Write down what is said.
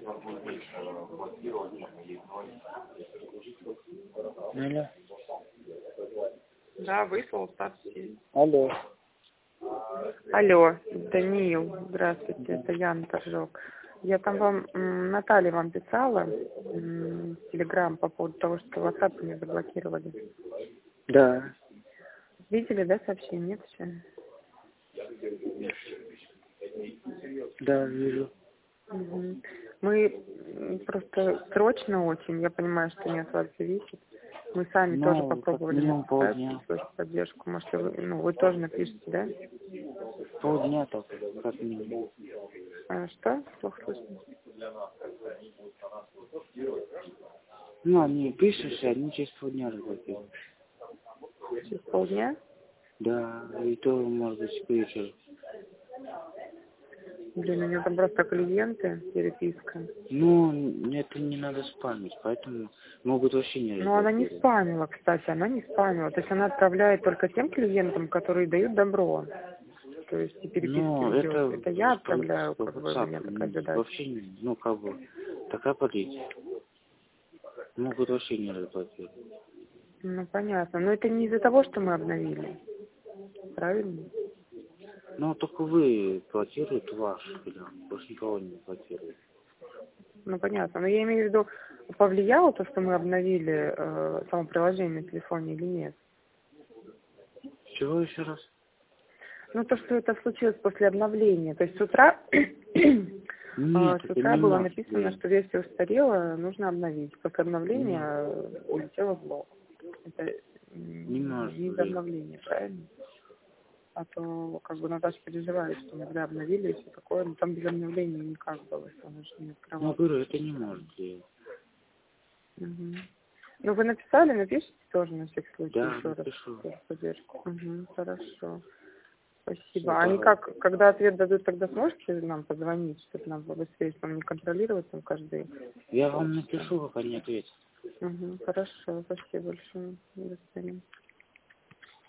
Алло. Да, выслал статус. Алло. Алло, Даниил, здравствуйте, это Яна Торжок. Я там вам, Наталья вам писала в Телеграм по поводу того, что WhatsApp не заблокировали. Да. Видели, да, сообщение? Нет еще? Да, вижу. Угу. Мы просто срочно очень, я понимаю, что не от вас зависит. Мы сами тоже попробовали написать свою поддержку. Может, вы тоже напишите, да? Полдня только, как минимум. Что? Плохо слышно. Ну, они пишешь, и они через полдня разблокируют. Через полдня? Да, и то, может быть, к вечеру. Блин, у него там просто клиенты, переписка. Ну, это не надо спамить, поэтому могут вообще не Но она не спамила, кстати, она не спамила. То есть она отправляет только тем клиентам, которые дают добро. То есть и переписки ведет. Это я отправляю, как бы, у меня такая задача. Вообще не, ну, как бы, такая позиция. Могут вообще не разблокировать. Ну, понятно. Но это не из-за того, что мы обновили. Правильно? Ну, только вы блокируете ваш клиент, больше никого не блокирует. Ну, понятно. Но я имею в виду, повлияло то, что мы обновили само приложение на телефоне или нет? Чего еще раз? Ну, то, что это случилось после обновления. То есть с утра, Нет, с утра было написано, что версия устарела, нужно обновить. После обновления улетело в блок. Это не из-за обновления, правильно? А то, как бы, Наташа переживает, что мы когда обновили и все такое, но там без обновления никак было, если она же не открывала. Ну, говорю, это не может делать. Угу. Ну, вы написали, напишите тоже на всякий случай еще раз. Напишу. Поддержку. Угу, хорошо. Спасибо. А они как, когда ответ дадут, тогда сможете нам позвонить, чтобы нам было быстрее, чтобы не контролировать там каждый? Я вам напишу, как они ответят. Угу, хорошо, спасибо большое. До свидания.